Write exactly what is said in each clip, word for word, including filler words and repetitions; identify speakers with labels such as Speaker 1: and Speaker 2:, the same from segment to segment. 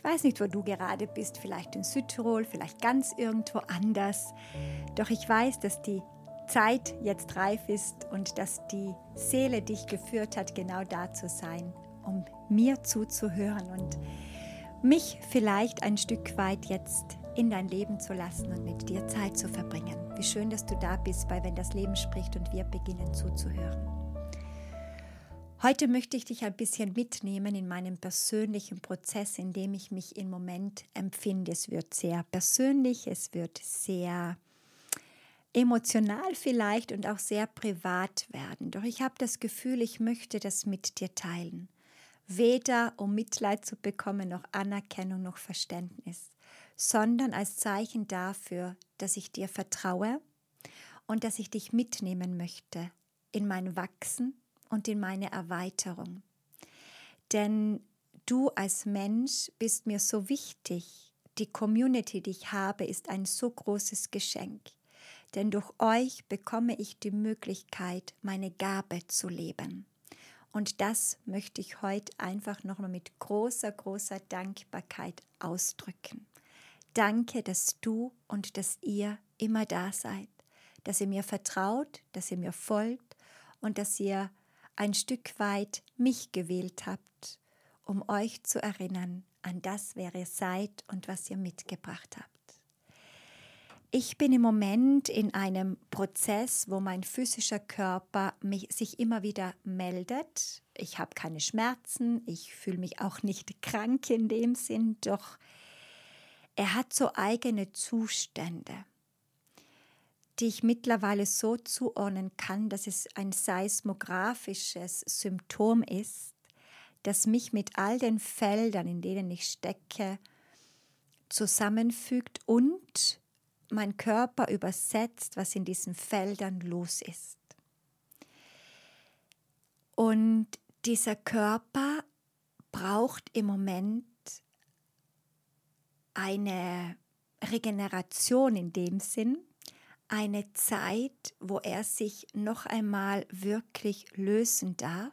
Speaker 1: weiß nicht, wo du gerade bist, vielleicht in Südtirol, vielleicht ganz irgendwo anders. Doch ich weiß, dass die Zeit jetzt reif ist und dass die Seele dich geführt hat, genau da zu sein, um mir zuzuhören und mich vielleicht ein Stück weit jetzt in dein Leben zu lassen und mit dir Zeit zu verbringen. Wie schön, dass du da bist, bei Wenn das Leben spricht und wir beginnen zuzuhören. Heute möchte ich dich ein bisschen mitnehmen in meinem persönlichen Prozess, in dem ich mich im Moment empfinde. Es wird sehr persönlich, es wird sehr emotional vielleicht und auch sehr privat werden. Doch ich habe das Gefühl, ich möchte das mit dir teilen. Weder um Mitleid zu bekommen, noch Anerkennung, noch Verständnis, sondern als Zeichen dafür, dass ich dir vertraue und dass ich dich mitnehmen möchte in mein Wachsen und in meine Erweiterung. Denn du als Mensch bist mir so wichtig. Die Community, die ich habe, ist ein so großes Geschenk. Denn durch euch bekomme ich die Möglichkeit, meine Gabe zu leben. Und das möchte ich heute einfach nochmal mit großer, großer Dankbarkeit ausdrücken. Danke, dass du und dass ihr immer da seid, dass ihr mir vertraut, dass ihr mir folgt und dass ihr ein Stück weit mich gewählt habt, um euch zu erinnern an das, wer ihr seid und was ihr mitgebracht habt. Ich bin im Moment in einem Prozess, wo mein physischer Körper mich, sich immer wieder meldet. Ich habe keine Schmerzen, ich fühle mich auch nicht krank in dem Sinn, doch er hat so eigene Zustände, die ich mittlerweile so zuordnen kann, dass es ein seismografisches Symptom ist, das mich mit all den Feldern, in denen ich stecke, zusammenfügt und mein Körper übersetzt, was in diesen Feldern los ist. Und dieser Körper braucht im Moment eine Regeneration in dem Sinn, eine Zeit, wo er sich noch einmal wirklich lösen darf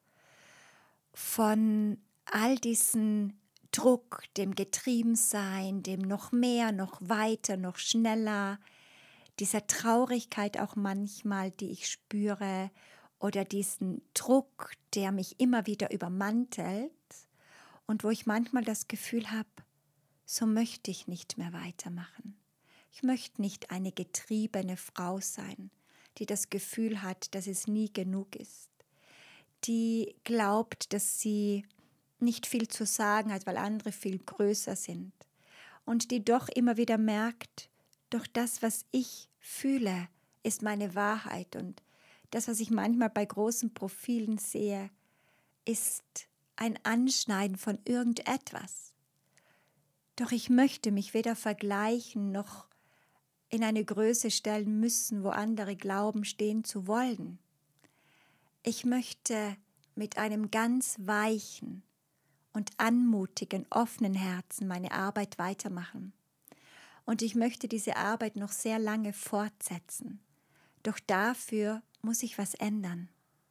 Speaker 1: von all diesen Druck, dem Getriebensein, dem noch mehr, noch weiter, noch schneller, dieser Traurigkeit auch manchmal, die ich spüre, oder diesen Druck, der mich immer wieder übermantelt und wo ich manchmal das Gefühl habe, so möchte ich nicht mehr weitermachen. Ich möchte nicht eine getriebene Frau sein, die das Gefühl hat, dass es nie genug ist, die glaubt, dass sie nicht viel zu sagen hat, weil andere viel größer sind und die doch immer wieder merkt, doch das, was ich fühle, ist meine Wahrheit und das, was ich manchmal bei großen Profilen sehe, ist ein Anschneiden von irgendetwas. Doch ich möchte mich weder vergleichen noch in eine Größe stellen müssen, wo andere glauben, stehen zu wollen. Ich möchte mit einem ganz weichen und anmutigen, offenen Herzen meine Arbeit weitermachen. Und ich möchte diese Arbeit noch sehr lange fortsetzen. Doch dafür muss ich was ändern.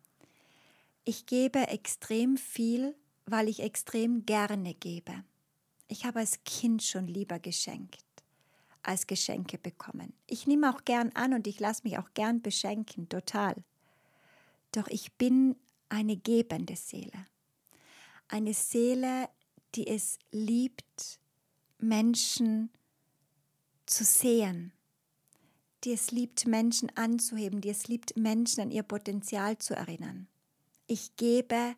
Speaker 1: Ich gebe extrem viel, weil ich extrem gerne gebe. Ich habe als Kind schon lieber geschenkt, als Geschenke bekommen. Ich nehme auch gern an und ich lasse mich auch gern beschenken, total. Doch ich bin eine gebende Seele. Eine Seele, die es liebt, Menschen zu sehen, die es liebt, Menschen anzuheben, die es liebt, Menschen an ihr Potenzial zu erinnern. Ich gebe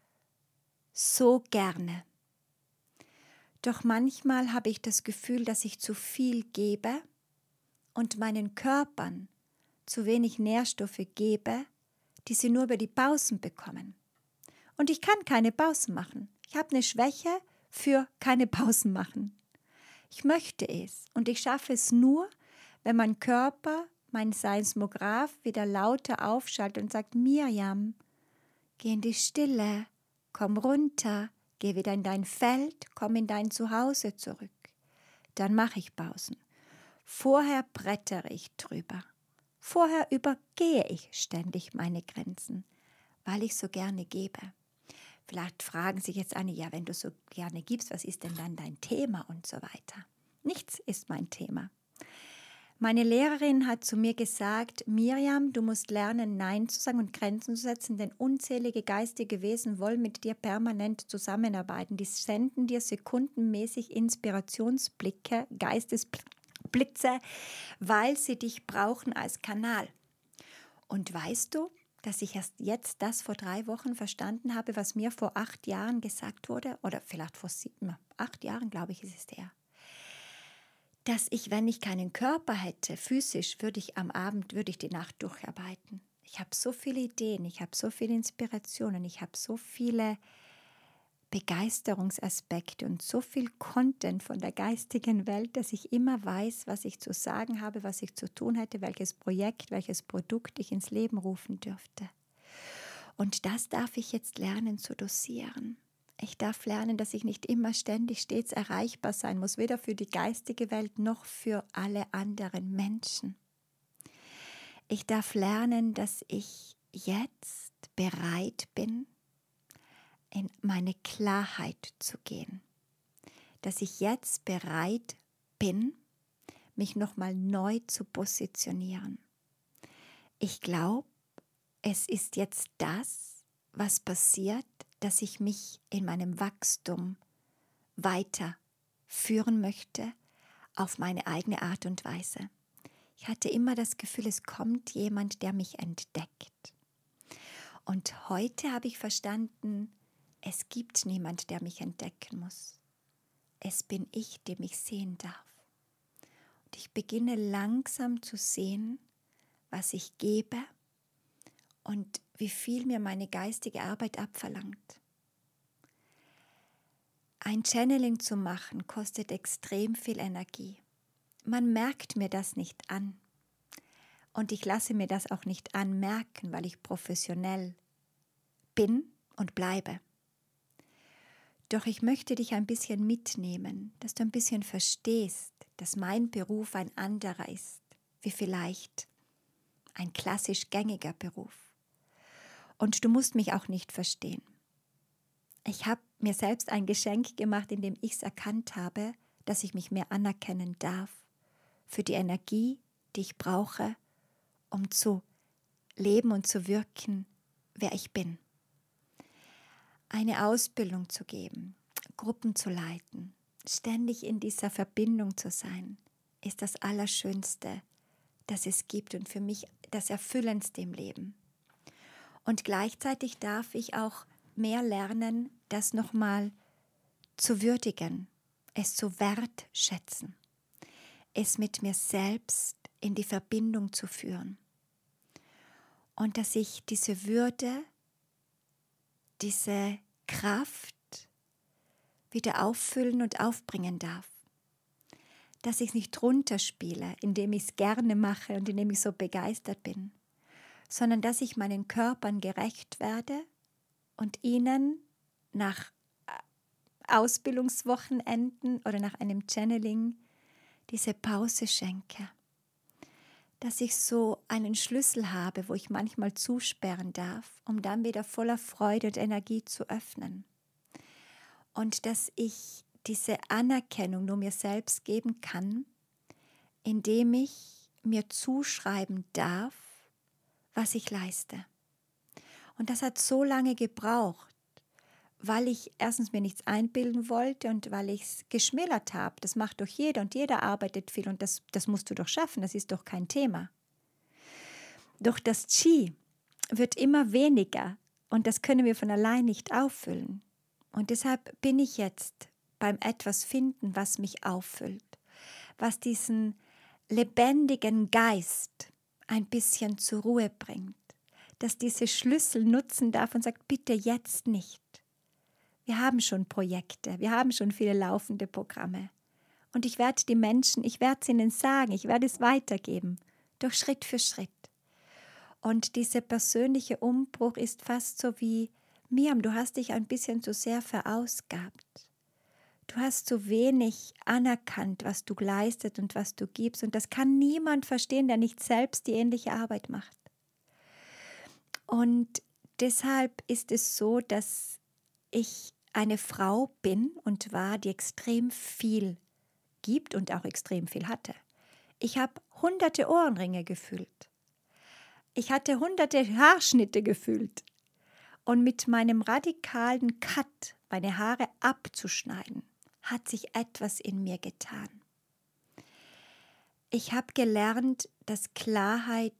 Speaker 1: so gerne. Doch manchmal habe ich das Gefühl, dass ich zu viel gebe und meinen Körpern zu wenig Nährstoffe gebe, die sie nur über die Pausen bekommen. Und ich kann keine Pausen machen. Ich habe eine Schwäche für keine Pausen machen. Ich möchte es und ich schaffe es nur, wenn mein Körper, mein Seismograph wieder lauter aufschaltet und sagt, Mirjam, geh in die Stille, komm runter, geh wieder in dein Feld, komm in dein Zuhause zurück. Dann mache ich Pausen. Vorher brettere ich drüber. Vorher übergehe ich ständig meine Grenzen, weil ich so gerne gebe. Vielleicht fragen sich jetzt einige, ja, wenn du so gerne gibst, was ist denn dann dein Thema und so weiter. Nichts ist mein Thema. Meine Lehrerin hat zu mir gesagt, Miriam, du musst lernen, Nein zu sagen und Grenzen zu setzen, denn unzählige geistige Wesen wollen mit dir permanent zusammenarbeiten. Die senden dir sekundenmäßig Inspirationsblicke, Geistesblitze, weil sie dich brauchen als Kanal. Und weißt du, dass ich erst jetzt das vor drei Wochen verstanden habe, was mir vor acht Jahren gesagt wurde, oder vielleicht vor sieben, acht Jahren, glaube ich, ist es der, dass ich, wenn ich keinen Körper hätte, physisch, würde ich am Abend, würde ich die Nacht durcharbeiten. Ich habe so viele Ideen, ich habe so viele Inspirationen, ich habe so viele Begeisterungsaspekte und so viel Content von der geistigen Welt, dass ich immer weiß, was ich zu sagen habe, was ich zu tun hätte, welches Projekt, welches Produkt ich ins Leben rufen dürfte. Und das darf ich jetzt lernen zu dosieren. Ich darf lernen, dass ich nicht immer ständig stets erreichbar sein muss, weder für die geistige Welt noch für alle anderen Menschen. Ich darf lernen, dass ich jetzt bereit bin, in meine Klarheit zu gehen. Dass ich jetzt bereit bin, mich nochmal neu zu positionieren. Ich glaube, es ist jetzt das, was passiert, dass ich mich in meinem Wachstum weiter führen möchte, auf meine eigene Art und Weise. Ich hatte immer das Gefühl, es kommt jemand, der mich entdeckt. Und heute habe ich verstanden, es gibt niemand, der mich entdecken muss. Es bin ich, der mich sehen darf. Und ich beginne langsam zu sehen, was ich gebe und wie viel mir meine geistige Arbeit abverlangt. Ein Channeling zu machen kostet extrem viel Energie. Man merkt mir das nicht an. Und ich lasse mir das auch nicht anmerken, weil ich professionell bin und bleibe. Doch ich möchte dich ein bisschen mitnehmen, dass du ein bisschen verstehst, dass mein Beruf ein anderer ist, wie vielleicht ein klassisch gängiger Beruf. Und du musst mich auch nicht verstehen. Ich habe mir selbst ein Geschenk gemacht, indem ich es erkannt habe, dass ich mich mehr anerkennen darf für die Energie, die ich brauche, um zu leben und zu wirken, wer ich bin. Eine Ausbildung zu geben, Gruppen zu leiten, ständig in dieser Verbindung zu sein, ist das Allerschönste, das es gibt und für mich das Erfüllendste im Leben. Und gleichzeitig darf ich auch mehr lernen, das nochmal zu würdigen, es zu wertschätzen, es mit mir selbst in die Verbindung zu führen. Und dass ich diese Würde, diese Kraft wieder auffüllen und aufbringen darf. Dass ich es nicht runterspiele, indem ich es gerne mache und indem ich so begeistert bin, sondern dass ich meinen Körpern gerecht werde und ihnen nach Ausbildungswochenenden oder nach einem Channeling diese Pause schenke. Dass ich so einen Schlüssel habe, wo ich manchmal zusperren darf, um dann wieder voller Freude und Energie zu öffnen. Und dass ich diese Anerkennung nur mir selbst geben kann, indem ich mir zuschreiben darf, was ich leiste. Und das hat so lange gebraucht, weil ich erstens mir nichts einbilden wollte und weil ich es geschmälert habe. Das macht doch jeder und jeder arbeitet viel und das, das musst du doch schaffen, das ist doch kein Thema. Doch das Qi wird immer weniger und das können wir von allein nicht auffüllen. Und deshalb bin ich jetzt beim etwas finden, was mich auffüllt, was diesen lebendigen Geist ein bisschen zur Ruhe bringt, dass diese Schlüssel nutzen darf und sagt, bitte jetzt nicht. Wir haben schon Projekte, wir haben schon viele laufende Programme. Und ich werde die Menschen, ich werde es ihnen sagen, ich werde es weitergeben, doch Schritt für Schritt. Und dieser persönliche Umbruch ist fast so wie, Miriam, du hast dich ein bisschen zu sehr verausgabt. Du hast zu wenig anerkannt, was du leistest und was du gibst. Und das kann niemand verstehen, der nicht selbst die ähnliche Arbeit macht. Und deshalb ist es so, dass ich eine Frau bin und war, die extrem viel gibt und auch extrem viel hatte. Ich habe hunderte Ohrenringe gefühlt. Ich hatte hunderte Haarschnitte gefühlt. Und mit meinem radikalen Cut, meine Haare abzuschneiden, hat sich etwas in mir getan. Ich habe gelernt, dass Klarheit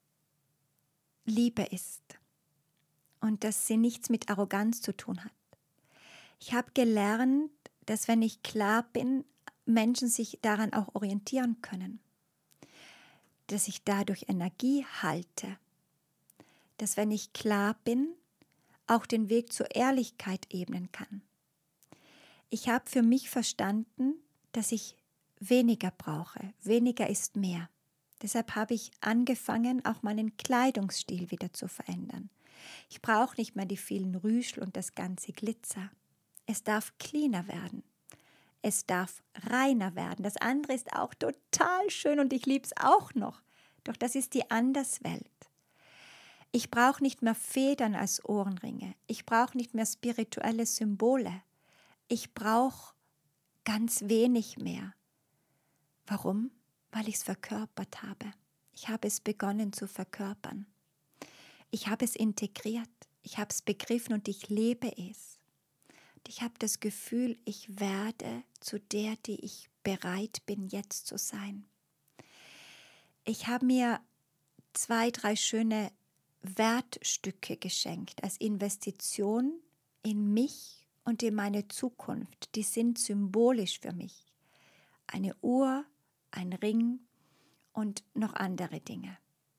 Speaker 1: Liebe ist und dass sie nichts mit Arroganz zu tun hat. Ich habe gelernt, dass wenn ich klar bin, Menschen sich daran auch orientieren können. Dass ich dadurch Energie halte. Dass wenn ich klar bin, auch den Weg zur Ehrlichkeit ebnen kann. Ich habe für mich verstanden, dass ich weniger brauche. Weniger ist mehr. Deshalb habe ich angefangen, auch meinen Kleidungsstil wieder zu verändern. Ich brauche nicht mehr die vielen Rüschel und das ganze Glitzer. Es darf cleaner werden. Es darf reiner werden. Das andere ist auch total schön und ich liebe es auch noch. Doch das ist die Anderswelt. Ich brauche nicht mehr Federn als Ohrenringe. Ich brauche nicht mehr spirituelle Symbole. Ich brauche ganz wenig mehr. Warum? Weil ich es verkörpert habe. Ich habe es begonnen zu verkörpern. Ich habe es integriert. Ich habe es begriffen und ich lebe es. Und ich habe das Gefühl, ich werde zu der, die ich bereit bin, jetzt zu sein. Ich habe mir zwei, drei schöne Wertstücke geschenkt als Investition in mich und in meine Zukunft. Die sind symbolisch für mich. Eine Uhr, ein Ring und noch andere Dinge.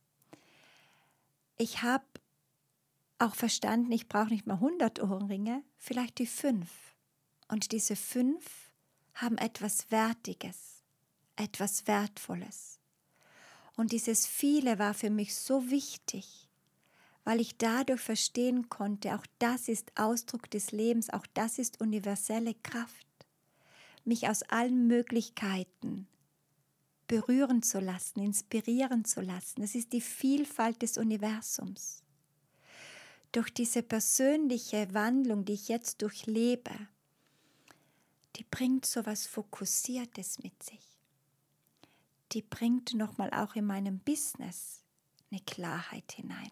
Speaker 1: Ich habe auch verstanden, ich brauche nicht mal hundert Ohrringe, vielleicht die fünf. Und diese fünf haben etwas Wertiges, etwas Wertvolles. Und dieses Viele war für mich so wichtig, weil ich dadurch verstehen konnte, auch das ist Ausdruck des Lebens, auch das ist universelle Kraft, mich aus allen Möglichkeiten berühren zu lassen, inspirieren zu lassen. Das ist die Vielfalt des Universums. Durch diese persönliche Wandlung, die ich jetzt durchlebe, die bringt so etwas Fokussiertes mit sich. Die bringt nochmal auch in meinem Business eine Klarheit hinein.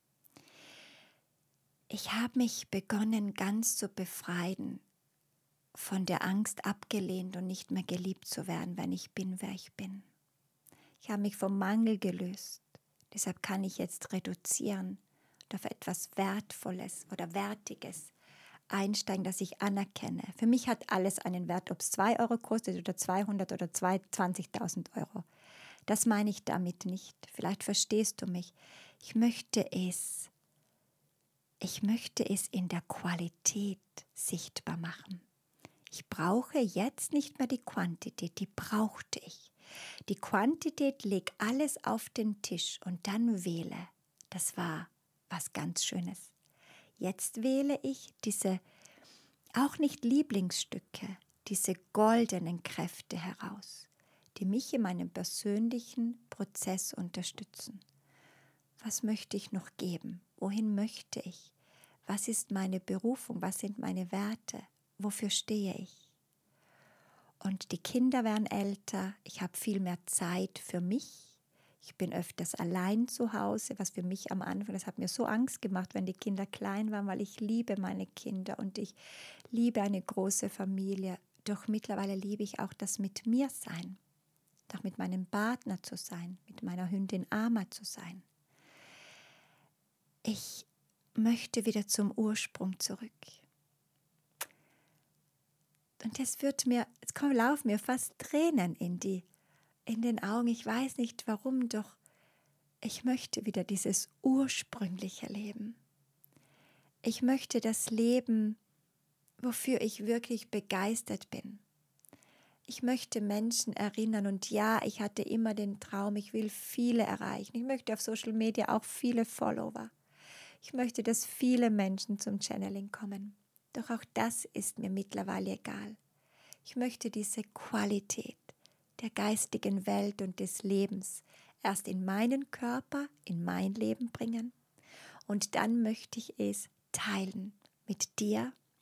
Speaker 1: Ich habe mich begonnen, ganz zu befreien, von der Angst abgelehnt und nicht mehr geliebt zu werden, wenn ich bin, wer ich bin. Ich habe mich vom Mangel gelöst. Deshalb kann ich jetzt reduzieren und auf etwas Wertvolles oder Wertiges einsteigen, das ich anerkenne. Für mich hat alles einen Wert, ob es zwei Euro kostet oder zweihundert oder zwanzigtausend Euro. Das meine ich damit nicht. Vielleicht verstehst du mich. Ich möchte es, ich möchte es in der Qualität sichtbar machen. Ich brauche jetzt nicht mehr die Quantität, die brauchte ich. Die Quantität leg alles auf den Tisch und dann wähle. Das war was ganz Schönes. Jetzt wähle ich diese, auch nicht Lieblingsstücke, diese goldenen Kräfte heraus, die mich in meinem persönlichen Prozess unterstützen. Was möchte ich noch geben? Wohin möchte ich? Was ist meine Berufung? Was sind meine Werte? Wofür stehe ich? Und die Kinder werden älter, ich habe viel mehr Zeit für mich. Ich bin öfters allein zu Hause, was für mich am Anfang, das hat mir so Angst gemacht, wenn die Kinder klein waren, weil ich liebe meine Kinder und ich liebe eine große Familie. Doch mittlerweile liebe ich auch das mit mir sein, auch mit meinem Partner zu sein, mit meiner Hündin Ama zu sein. Ich möchte wieder zum Ursprung zurück. Und jetzt wird mir, jetzt kommen, laufen mir fast Tränen in die, in den Augen. Ich weiß nicht warum, doch ich möchte wieder dieses ursprüngliche Leben. Ich möchte das Leben, wofür ich wirklich begeistert bin. Ich möchte Menschen erinnern und ja, ich hatte immer den Traum, ich will viele erreichen. Ich möchte auf Social Media auch viele Follower. Ich möchte, dass viele Menschen zum Channeling kommen. Doch auch das ist mir mittlerweile egal. Ich möchte diese Qualität der geistigen Welt und des Lebens erst in meinen Körper, in mein Leben bringen und dann möchte ich es teilen mit dir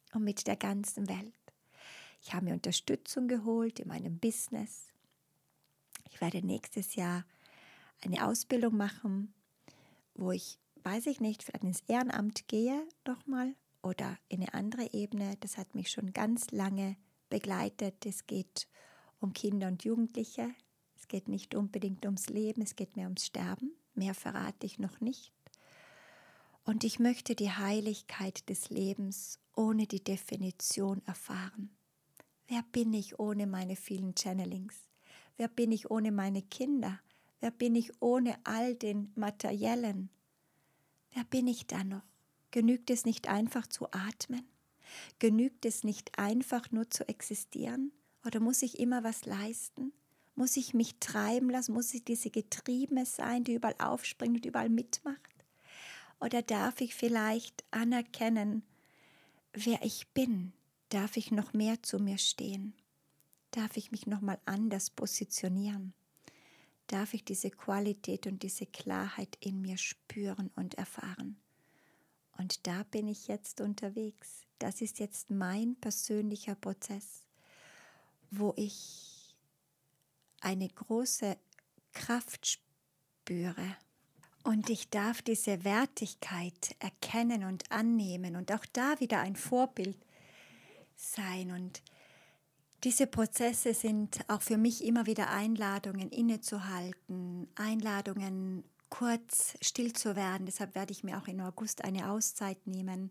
Speaker 1: und mit der ganzen Welt. Ich habe mir Unterstützung geholt in meinem Business. Ich werde nächstes Jahr eine Ausbildung machen, wo ich, weiß ich nicht, vielleicht ins Ehrenamt gehe nochmal oder in eine andere Ebene. Das hat mich schon ganz lange begleitet. Es geht um Kinder und Jugendliche. Es geht nicht unbedingt ums Leben, es geht mehr ums Sterben. Mehr verrate ich noch nicht. Und ich möchte die Heiligkeit des Lebens ohne die Definition erfahren. Wer bin ich ohne meine vielen Channelings? Wer bin ich ohne meine Kinder? Wer bin ich ohne all den Materiellen? Wer bin ich da noch? Genügt es nicht einfach zu atmen? Genügt es nicht einfach nur zu existieren? Oder muss ich immer was leisten? Muss ich mich treiben lassen? Muss ich diese Getriebene sein, die überall aufspringt und überall mitmacht? Oder darf ich vielleicht anerkennen, wer ich bin? Darf ich noch mehr zu mir stehen? Darf ich mich noch mal anders positionieren? Darf ich diese Qualität und diese Klarheit in mir spüren und erfahren? Und da bin ich jetzt unterwegs. Das ist jetzt mein persönlicher Prozess, wo ich eine große Kraft spüre. Und ich darf diese Wertigkeit erkennen und annehmen und auch da wieder ein Vorbild sein. Und diese Prozesse sind auch für mich immer wieder Einladungen, innezuhalten, Einladungen, kurz still zu werden. Deshalb werde ich mir auch im August eine Auszeit nehmen,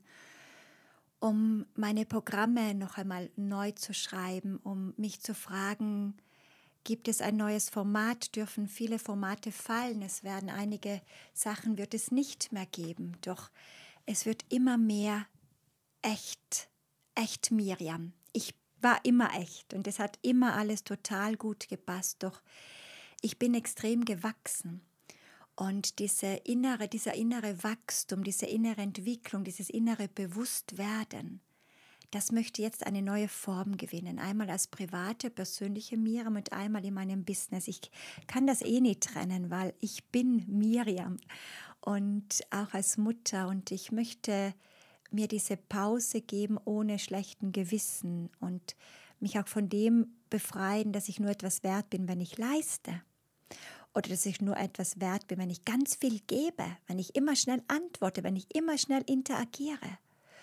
Speaker 1: um meine Programme noch einmal neu zu schreiben, um mich zu fragen, gibt es ein neues Format, dürfen viele Formate fallen, es werden einige Sachen wird es nicht mehr geben, doch es wird immer mehr echt, echt Miriam. Ich war immer echt und es hat immer alles total gut gepasst, doch ich bin extrem gewachsen. Und diese innere, dieser innere Wachstum, diese innere Entwicklung, dieses innere Bewusstwerden, das möchte jetzt eine neue Form gewinnen. Einmal als private, persönliche Miriam und einmal in meinem Business. Ich kann das eh nicht trennen, weil ich bin Miriam und auch als Mutter. Und ich möchte mir diese Pause geben ohne schlechten Gewissen und mich auch von dem befreien, dass ich nur etwas wert bin, wenn ich leiste. Oder dass ich nur etwas wert bin, wenn ich ganz viel gebe, wenn ich immer schnell antworte, wenn ich immer schnell interagiere.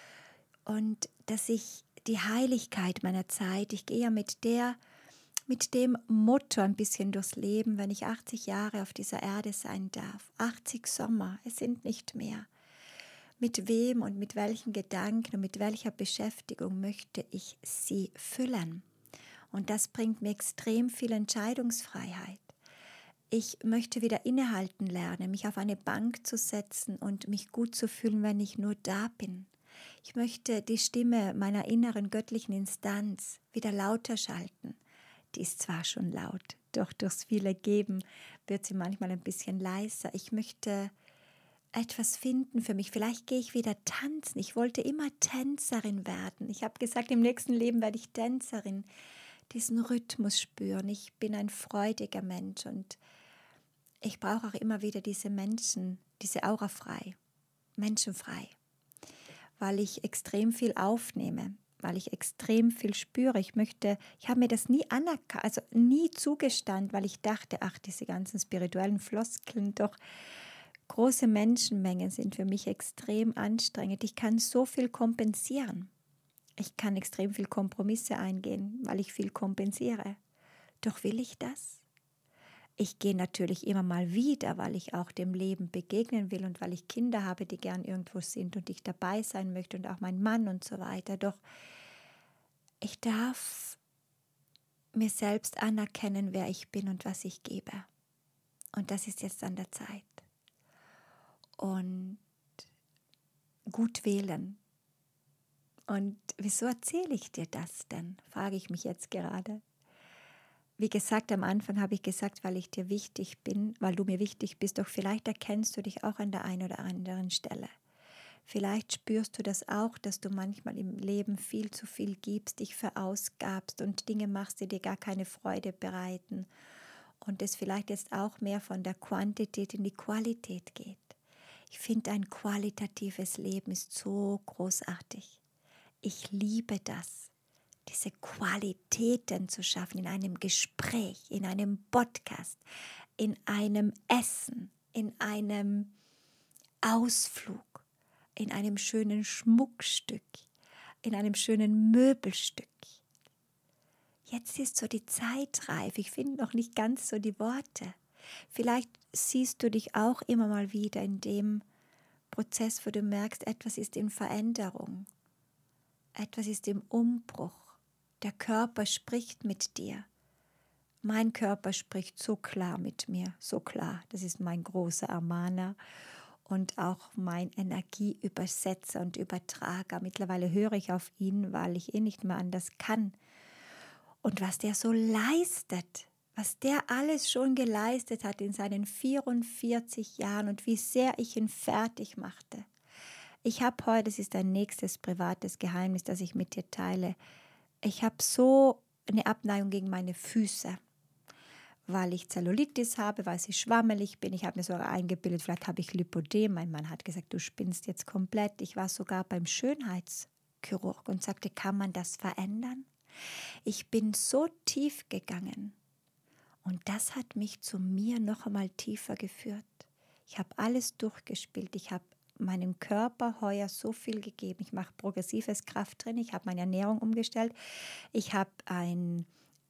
Speaker 1: Und dass ich die Heiligkeit meiner Zeit, ich gehe ja mit der, mit dem Motto ein bisschen durchs Leben, wenn ich achtzig Jahre auf dieser Erde sein darf, achtzig Sommer, es sind nicht mehr. Mit wem und mit welchen Gedanken und mit welcher Beschäftigung möchte ich sie füllen? Und das bringt mir extrem viel Entscheidungsfreiheit. Ich möchte wieder innehalten lernen, mich auf eine Bank zu setzen und mich gut zu fühlen, wenn ich nur da bin. Ich möchte die Stimme meiner inneren göttlichen Instanz wieder lauter schalten. Die ist zwar schon laut, doch durchs viele Geben wird sie manchmal ein bisschen leiser. Ich möchte etwas finden für mich. Vielleicht gehe ich wieder tanzen. Ich wollte immer Tänzerin werden. Ich habe gesagt, im nächsten Leben werde ich Tänzerin. Diesen Rhythmus spüren. Ich bin ein freudiger Mensch und ich brauche auch immer wieder diese Menschen, diese Aura frei, menschenfrei, weil ich extrem viel aufnehme, weil ich extrem viel spüre. Ich möchte, ich habe mir das nie anerkannt, also nie zugestanden, weil ich dachte, ach, diese ganzen spirituellen Floskeln, doch große Menschenmengen sind für mich extrem anstrengend. Ich kann so viel kompensieren. Ich kann extrem viel Kompromisse eingehen, weil ich viel kompensiere. Doch will ich das? Ich gehe natürlich immer mal wieder, weil ich auch dem Leben begegnen will und weil ich Kinder habe, die gern irgendwo sind und ich dabei sein möchte und auch mein Mann und so weiter. Doch ich darf mir selbst anerkennen, wer ich bin und was ich gebe. Und das ist jetzt an der Zeit. Und gut wählen. Und wieso erzähle ich dir das denn, frage ich mich jetzt gerade. Wie gesagt, am Anfang habe ich gesagt, weil ich dir wichtig bin, weil du mir wichtig bist, doch vielleicht erkennst du dich auch an der einen oder anderen Stelle. Vielleicht spürst du das auch, dass du manchmal im Leben viel zu viel gibst, dich verausgabst und Dinge machst, die dir gar keine Freude bereiten. Und es vielleicht jetzt auch mehr von der Quantität in die Qualität geht. Ich finde, ein qualitatives Leben ist so großartig. Ich liebe das, diese Qualitäten zu schaffen in einem Gespräch, in einem Podcast, in einem Essen, in einem Ausflug, in einem schönen Schmuckstück, in einem schönen Möbelstück. Jetzt ist so die Zeit reif. Ich finde noch nicht ganz so die Worte. Vielleicht siehst du dich auch immer mal wieder in dem Prozess, wo du merkst, etwas ist in Veränderung, etwas ist im Umbruch. Der Körper spricht mit dir. Mein Körper spricht so klar mit mir, so klar. Das ist mein großer Ermahner und auch mein Energieübersetzer und Übertrager. Mittlerweile höre ich auf ihn, weil ich eh nicht mehr anders kann. Und was der so leistet, was der alles schon geleistet hat in seinen vierundvierzig Jahren und wie sehr ich ihn fertig machte. Ich habe heute, das ist ein nächstes privates Geheimnis, das ich mit dir teile, ich habe so eine Abneigung gegen meine Füße, weil ich Zellulitis habe, weil ich schwammelig bin. Ich habe mir sogar eingebildet, vielleicht habe ich Lipödem. Mein Mann hat gesagt, du spinnst jetzt komplett. Ich war sogar beim Schönheitschirurg und sagte, kann man das verändern? Ich bin so tief gegangen und das hat mich zu mir noch einmal tiefer geführt. Ich habe alles durchgespielt. Ich habe meinem Körper heuer so viel gegeben. Ich mache progressives Krafttraining. Ich habe meine Ernährung umgestellt. Ich habe ein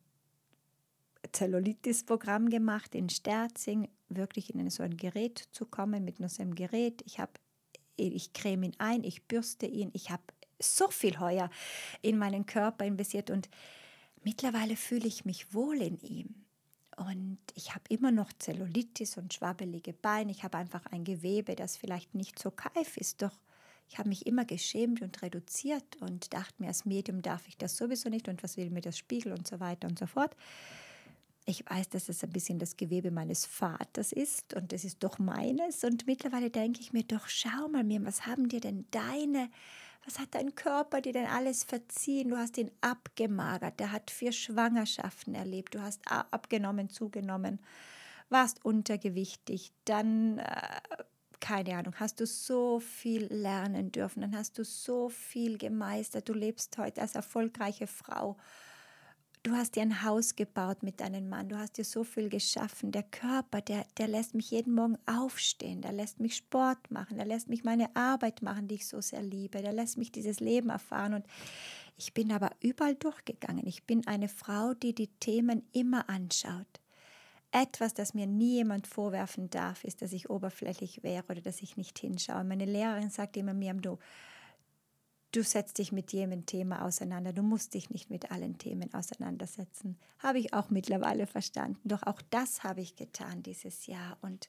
Speaker 1: Zellulitis-Programm gemacht in Sterzing, wirklich in so ein Gerät zu kommen, mit nur so einem Gerät. Ich, hab, ich creme ihn ein, ich bürste ihn. Ich habe so viel heuer in meinen Körper investiert und mittlerweile fühle ich mich wohl in ihm. Und ich habe immer noch Zellulitis und schwabbelige Beine. Ich habe einfach ein Gewebe, das vielleicht nicht so keif ist. Doch ich habe mich immer geschämt und reduziert und dachte mir, als Medium darf ich das sowieso nicht und was will mir das Spiegel und so weiter und so fort. Ich weiß, dass es ein bisschen das Gewebe meines Vaters ist und das ist doch meines. Und mittlerweile denke ich mir doch, schau mal mir, was haben dir denn deine... Was hat dein Körper dir denn alles verziehen? Du hast ihn abgemagert. Der hat vier Schwangerschaften erlebt. Du hast abgenommen, zugenommen, warst untergewichtig. Dann, äh, keine Ahnung, hast du so viel lernen dürfen. Dann hast du so viel gemeistert. Du lebst heute als erfolgreiche Frau. Du hast dir ein Haus gebaut mit deinem Mann, du hast dir so viel geschaffen. Der Körper, der, der lässt mich jeden Morgen aufstehen, der lässt mich Sport machen, der lässt mich meine Arbeit machen, die ich so sehr liebe, der lässt mich dieses Leben erfahren. Und ich bin aber überall durchgegangen. Ich bin eine Frau, die die Themen immer anschaut. Etwas, das mir nie jemand vorwerfen darf, ist, dass ich oberflächlich wäre oder dass ich nicht hinschaue. Meine Lehrerin sagt immer mir, du Du setzt dich mit jedem Thema auseinander. Du musst dich nicht mit allen Themen auseinandersetzen. Habe ich auch mittlerweile verstanden. Doch auch das habe ich getan dieses Jahr. Und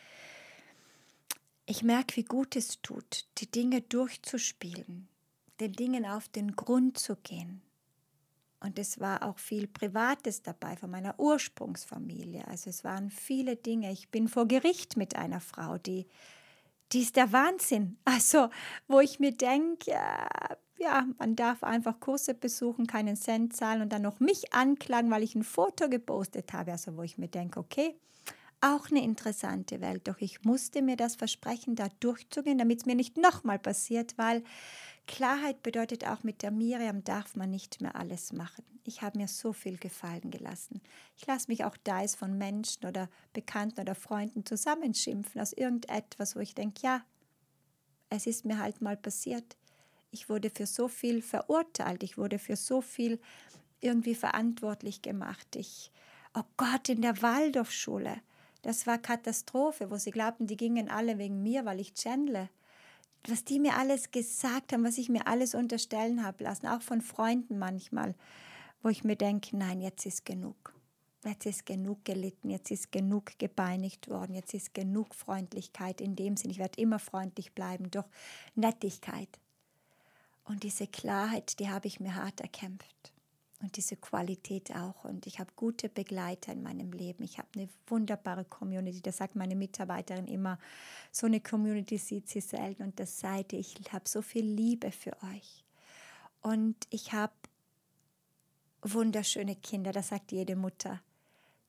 Speaker 1: ich merke, wie gut es tut, die Dinge durchzuspielen, den Dingen auf den Grund zu gehen. Und es war auch viel Privates dabei von meiner Ursprungsfamilie. Also es waren viele Dinge. Ich bin vor Gericht mit einer Frau, die Die ist der Wahnsinn. Also, wo ich mir denke, ja, ja, man darf einfach Kurse besuchen, keinen Cent zahlen und dann noch mich anklagen, weil ich ein Foto gepostet habe. Also, wo ich mir denke, okay, auch eine interessante Welt. Doch ich musste mir das versprechen, da durchzugehen, damit es mir nicht nochmal passiert, weil Klarheit bedeutet auch, mit der Miriam darf man nicht mehr alles machen. Ich habe mir so viel gefallen gelassen. Ich lasse mich auch da von Menschen oder Bekannten oder Freunden zusammenschimpfen aus irgendetwas, wo ich denke, ja, es ist mir halt mal passiert. Ich wurde für so viel verurteilt, ich wurde für so viel irgendwie verantwortlich gemacht. Ich, oh Gott, in der Waldorfschule, das war Katastrophe, wo sie glaubten, die gingen alle wegen mir, weil ich gendle. Was die mir alles gesagt haben, was ich mir alles unterstellen habe lassen, auch von Freunden manchmal, wo ich mir denke, nein, jetzt ist genug. Jetzt ist genug gelitten, jetzt ist genug gebeinigt worden, jetzt ist genug Freundlichkeit in dem Sinn. Ich werde immer freundlich bleiben, doch Nettigkeit. Und diese Klarheit, die habe ich mir hart erkämpft. Und diese Qualität auch. Und ich habe gute Begleiter in meinem Leben. Ich habe eine wunderbare Community. Das sagt meine Mitarbeiterin immer. So eine Community sieht sie selten. Und das seid ihr. Ich habe so viel Liebe für euch. Und ich habe wunderschöne Kinder. Das sagt jede Mutter.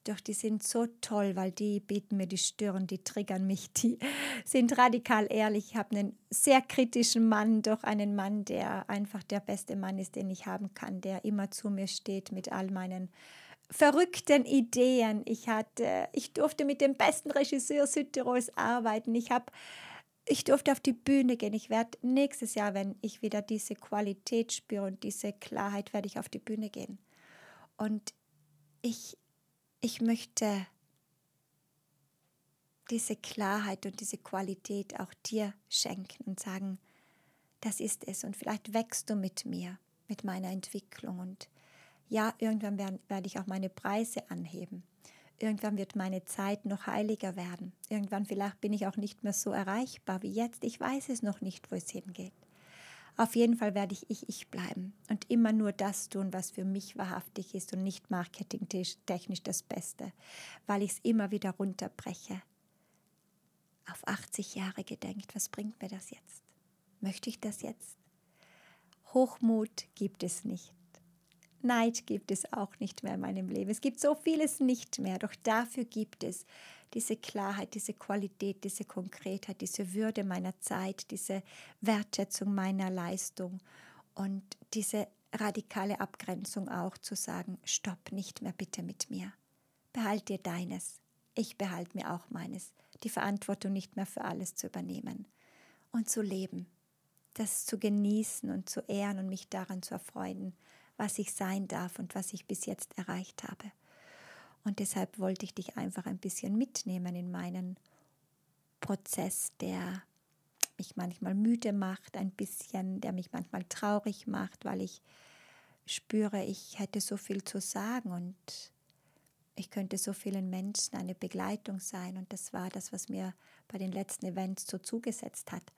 Speaker 1: Doch die sind so toll, weil die bieten mir die Stirn, die triggern mich, die sind radikal ehrlich. Ich habe einen sehr kritischen Mann, doch einen Mann, der einfach der beste Mann ist, den ich haben kann, der immer zu mir steht mit all meinen verrückten Ideen. Ich hatte, ich durfte mit dem besten Regisseur Südtirols arbeiten. Ich habe, ich durfte auf die Bühne gehen. Ich werde nächstes Jahr, wenn ich wieder diese Qualität spüre und diese Klarheit, werde ich auf die Bühne gehen. Und ich Ich möchte diese Klarheit und diese Qualität auch dir schenken und sagen, das ist es. Und vielleicht wächst du mit mir, mit meiner Entwicklung. Und ja, irgendwann werde, werde ich auch meine Preise anheben. Irgendwann wird meine Zeit noch heiliger werden. Irgendwann vielleicht bin ich auch nicht mehr so erreichbar wie jetzt. Ich weiß es noch nicht, wo es hingeht. Auf jeden Fall werde ich ich, ich bleiben und immer nur das tun, was für mich wahrhaftig ist und nicht marketingtechnisch das Beste, weil ich es immer wieder runterbreche. Auf achtzig Jahre gedenkt, was bringt mir das jetzt? Möchte ich das jetzt? Hochmut gibt es nicht. Neid gibt es auch nicht mehr in meinem Leben. Es gibt so vieles nicht mehr, doch dafür gibt es diese Klarheit, diese Qualität, diese Konkretheit, diese Würde meiner Zeit, diese Wertschätzung meiner Leistung und diese radikale Abgrenzung auch zu sagen, stopp, nicht mehr bitte mit mir. Behalt dir deines, ich behalte mir auch meines, die Verantwortung nicht mehr für alles zu übernehmen und zu leben, das zu genießen und zu ehren und mich daran zu erfreuen, was ich sein darf und was ich bis jetzt erreicht habe. Und deshalb wollte ich dich einfach ein bisschen mitnehmen in meinen Prozess, der mich manchmal müde macht, ein bisschen, der mich manchmal traurig macht, weil ich spüre, ich hätte so viel zu sagen und ich könnte so vielen Menschen eine Begleitung sein. Und das war das, was mir bei den letzten Events so zugesetzt hat.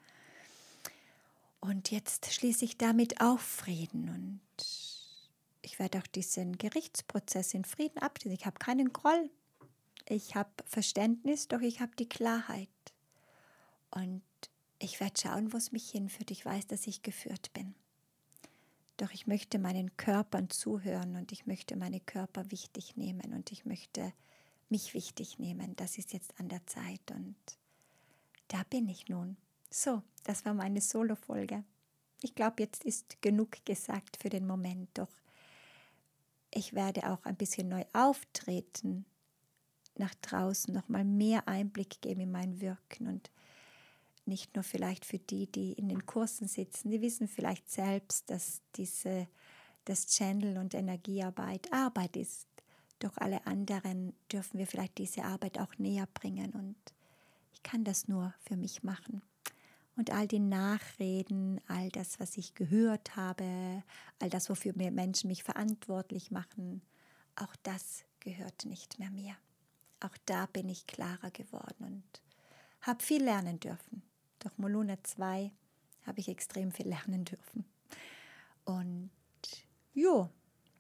Speaker 1: Und jetzt schließe ich damit auf Frieden und ich werde auch diesen Gerichtsprozess in Frieden abschließen. Ich habe keinen Groll, ich habe Verständnis, doch ich habe die Klarheit. Und ich werde schauen, wo es mich hinführt. Ich weiß, dass ich geführt bin. Doch ich möchte meinen Körpern zuhören und ich möchte meine Körper wichtig nehmen und ich möchte mich wichtig nehmen. Das ist jetzt an der Zeit und da bin ich nun. So, das war meine Solo-Folge. Ich glaube, jetzt ist genug gesagt für den Moment, doch ich werde auch ein bisschen neu auftreten, nach draußen nochmal mehr Einblick geben in mein Wirken und nicht nur vielleicht für die, die in den Kursen sitzen, die wissen vielleicht selbst, dass diese, das Channel und Energiearbeit Arbeit ist. Doch alle anderen dürfen wir vielleicht diese Arbeit auch näher bringen und ich kann das nur für mich machen. Und all die Nachreden, all das, was ich gehört habe, all das, wofür mir Menschen mich verantwortlich machen, auch das gehört nicht mehr mir. Auch da bin ich klarer geworden und habe viel lernen dürfen. Durch Moluna zwei habe ich extrem viel lernen dürfen. Und jo,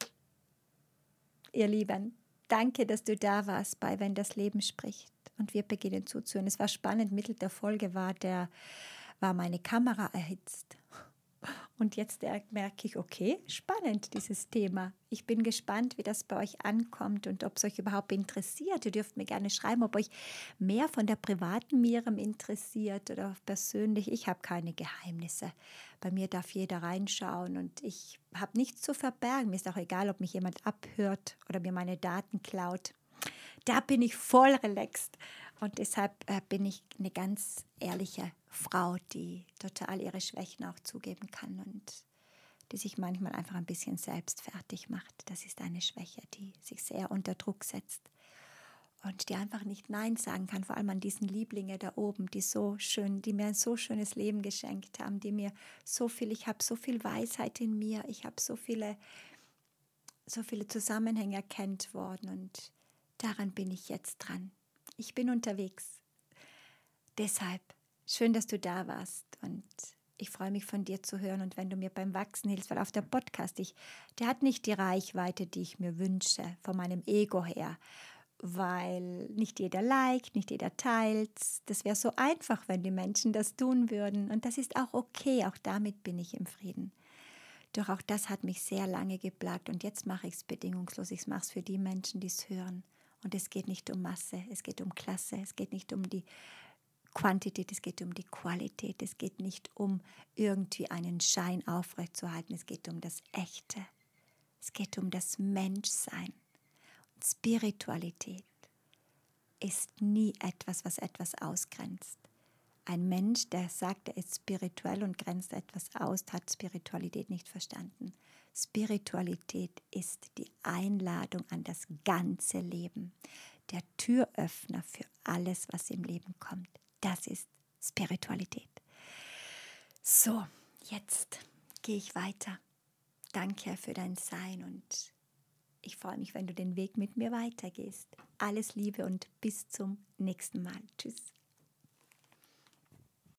Speaker 1: ihr Lieben, danke, dass du da warst bei Wenn das Leben spricht und wir beginnen zuzuhören. Es war spannend, Mittel der Folge war, der, war meine Kamera erhitzt. Und jetzt merke ich, okay, spannend dieses Thema. Ich bin gespannt, wie das bei euch ankommt und ob es euch überhaupt interessiert. Ihr dürft mir gerne schreiben, ob euch mehr von der privaten Miriam interessiert oder persönlich. Ich habe keine Geheimnisse. Bei mir darf jeder reinschauen und ich habe nichts zu verbergen. Mir ist auch egal, ob mich jemand abhört oder mir meine Daten klaut. Da bin ich voll relaxed. Und deshalb äh, bin ich eine ganz ehrliche Frau, die total ihre Schwächen auch zugeben kann und die sich manchmal einfach ein bisschen selbst fertig macht. Das ist eine Schwäche, die sich sehr unter Druck setzt und die einfach nicht Nein sagen kann, vor allem an diesen Lieblinge da oben, die so schön, die mir ein so schönes Leben geschenkt haben, die mir so viel, ich habe so viel Weisheit in mir, ich habe so viele, so viele Zusammenhänge erkannt worden und daran bin ich jetzt dran. Ich bin unterwegs. Deshalb schön, dass du da warst und ich freue mich von dir zu hören und wenn du mir beim Wachsen hilfst, weil auf der Podcast, ich, der hat nicht die Reichweite, die ich mir wünsche, von meinem Ego her, weil nicht jeder liked, nicht jeder teilt. Das wäre so einfach, wenn die Menschen das tun würden und das ist auch okay, auch damit bin ich im Frieden. Doch auch das hat mich sehr lange geplagt und jetzt mache ich es bedingungslos. Ich mache es für die Menschen, die es hören Und es geht nicht um Masse, es geht um Klasse, es geht nicht um die Quantität, es geht um die Qualität, es geht nicht um irgendwie einen Schein aufrechtzuerhalten, es geht um das Echte, es geht um das Menschsein. Und Spiritualität ist nie etwas, was etwas ausgrenzt. Ein Mensch, der sagt, er ist spirituell und grenzt etwas aus, hat Spiritualität nicht verstanden. Spiritualität ist die Einladung an das ganze Leben, der Türöffner für alles, was im Leben kommt. Das ist Spiritualität. So, jetzt gehe ich weiter. Danke für dein Sein und ich freue mich, wenn du den Weg mit mir weitergehst. Alles Liebe und bis zum nächsten Mal. Tschüss.